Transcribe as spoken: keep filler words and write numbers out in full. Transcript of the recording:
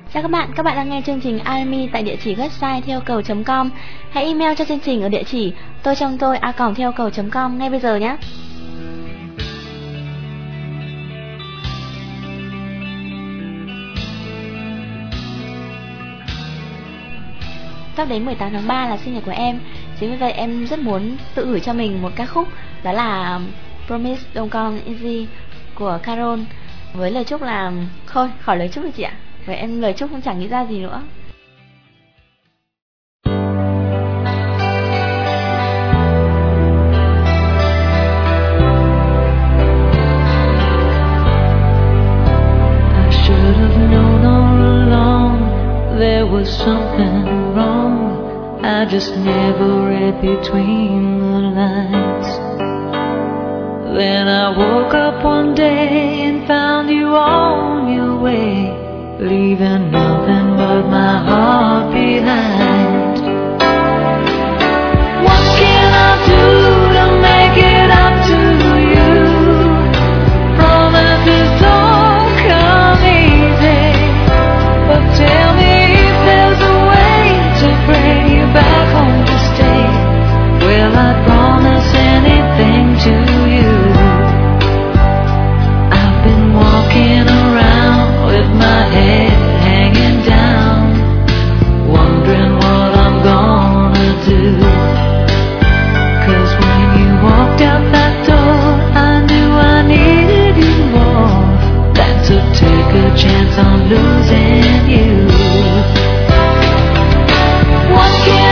Chào các bạn, các bạn đang nghe chương trình Army tại địa chỉ website theo cầu chấm com. Hãy email cho chương trình ở địa chỉ tôi trong tôi a còng theo cầu chấm com ngay bây giờ nhé. Sắp đến mười tám tháng ba là sinh nhật của em, chính vì vậy em rất muốn tự gửi cho mình một ca khúc, đó là Promise Don't Come Easy của Carol, với lời chúc là... Thôi, khỏi lời chúc rồi chị ạ. Vậy em lời chúc không chẳng nghĩ ra gì nữa. I should have known all along there was something wrong. I just never read between the lines. Then I woke up one day and found you on your way, leaving nothing but my heart behind. What can I do to make it up to you? Promises don't come easy, but tell me if there's a way to bring you back home to stay. Will I promise anything to you? I've been walking around with my head hanging down, wondering what I'm gonna do. 'Cause when you walked out that door, I knew I needed you more than to take a chance on losing you. What can